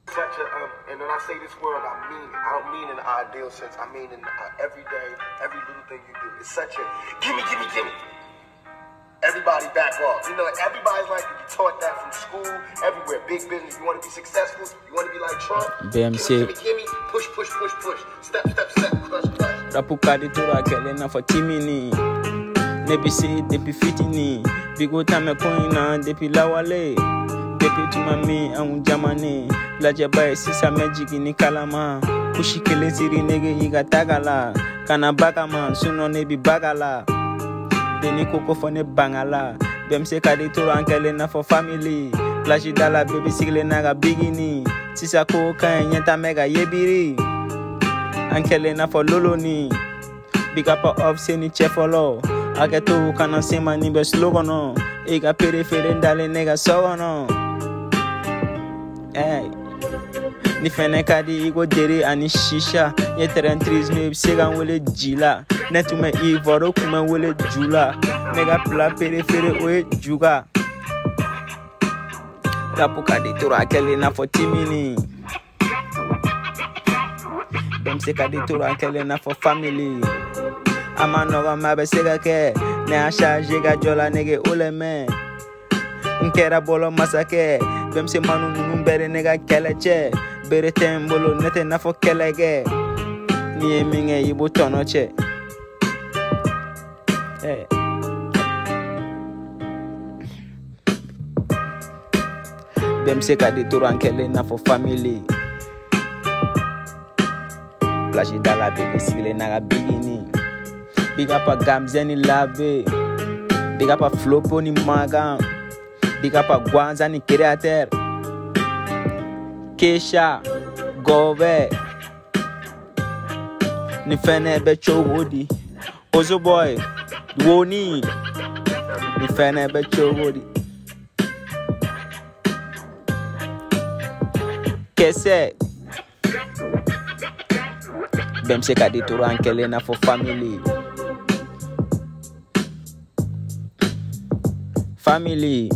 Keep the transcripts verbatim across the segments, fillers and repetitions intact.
Such a, um, and when I say this word, I mean it. I don't mean in the ideal sense. I mean in uh, every day, every little thing you do. It's such a gimme, gimme, gimme. Everybody back off. You know, everybody's like, you taught that from school, everywhere. Big business. You want to be successful? You want to be like Trump? B M C. Gimme, gimme, gimme. Push, push, push, push. Step, step, step. Crush, crush. Rapukadi tura kele na for timini. Nebi si depi fitini. Bigo tame koina depi lawale. Depi tumami ang jamani. Laje bae sisa mejigi ni kalama. Kushi kele siri nege iga tagala. Kana bakama suno nebi bagala. Deni koko fone bangala. B M C kadi tura ankele na for family. Plaji dala baby sigle naga bigini. Sisa ko kan yenta mega yebiri. Ankele na for lolo ni. Big up of seni chefolo. Aketo kana sema ni be slogono. Ega perifere ndale nega sogono. Hey. Ni fene kadi igo dere ani shisha. Ye terentris me sega wole jila. Netu me ivoro kuma wole jula. Nega pla perifere oe juga. Rapu kadi tura kele na for timini. B M C kadi tura kele na for family. Ama noga mabe sega ke. Ne a charge ga jola nege ole me. Nkera bolo masake. B M C manu nunu bere nega keleche. Bere tembolo nete na for kelege. Ni eminge ibu tono che. Hey. B M C kadi tura kele na for family. Plaji dala baby sigle naga bigini. Big up a Gamzeni Lave. Big up a Flopo ni Magam. Big up a Gwanza ni Creator. Kesha Gove ni fene becho wodi. Ozo boy Woni ni fene becho wodi. Kese B M C kadi tura ankele na for family. Family.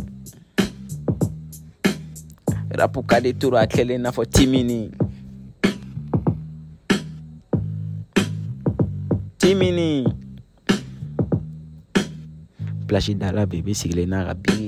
Rapu kadi tura kele na for timini. Timini. Plaji dala baby sigle na rabi.